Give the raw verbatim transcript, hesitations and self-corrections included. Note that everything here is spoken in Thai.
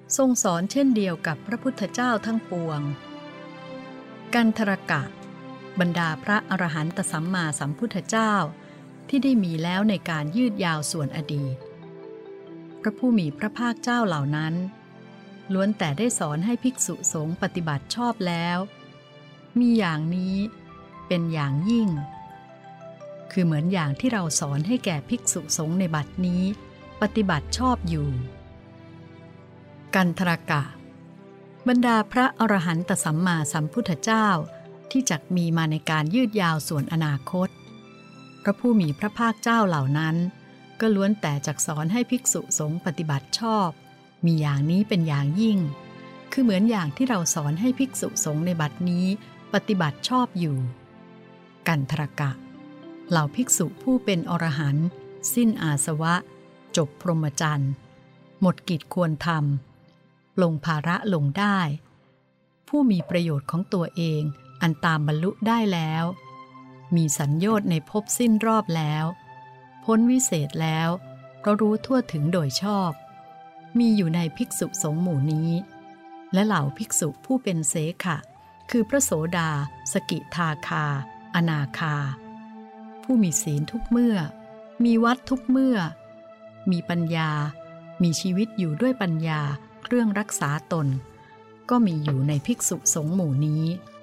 ทรงสอนเช่นเดียวกับพระพุทธเจ้าทั้งปวงกันทรกะบรรดาพระอรหันตสัมมาสัมพุทธเจ้าที่ได้มีแล้วในการยืดยาวส่วนอดีตพระผู้มีพระภาคเจ้าเหล่านั้นล้วนแต่ได้สอนให้ภิกษุสงฆ์ปฏิบัติชอบแล้วมีอย่างนี้เป็นอย่างยิ่งคือเหมือนอย่างที่เราสอนให้แก่ภิกษุสงฆ์ในบัดนี้ปฏิบัติชอบอยู่กันทรกะบรรดาพระอรหันตสัมมาสัมพุทธเจ้าที่จักมีมาในการยืดยาวส่วนอนาคตพระผู้มีพระภาคเจ้าเหล่านั้นก็ล้วนแต่จักสอนให้ภิกษุสงฆ์ปฏิบัติชอบมีอย่างนี้เป็นอย่างยิ่งคือเหมือนอย่างที่เราสอนให้ภิกษุสงฆ์ในบัดนี้ปฏิบัติชอบอยู่กันทรกะเหล่าภิกษุผู้เป็นอรหันต์สิ้นอาสวะจบพรหมจรรย์หมดกิจควรทำลงภาระลงได้ผู้มีประโยชน์ของตัวเองอันตามบรรลุได้แล้วมีสัญโยชน์ในภพสิ้นรอบแล้วพ้นวิเศษแล้วเพราะรู้ทั่วถึงโดยชอบมีอยู่ในภิกษุสงฆ์หมู่นี้และเหล่าภิกษุผู้เป็นเสขะคือพระโสดาสกิทาคาอนาคาผู้มีศีลทุกเมื่อมีวัดทุกเมื่อมีปัญญามีชีวิตอยู่ด้วยปัญญาเครื่องรักษาตนก็มีอยู่ในภิกษุสงฆ์หมู่นี้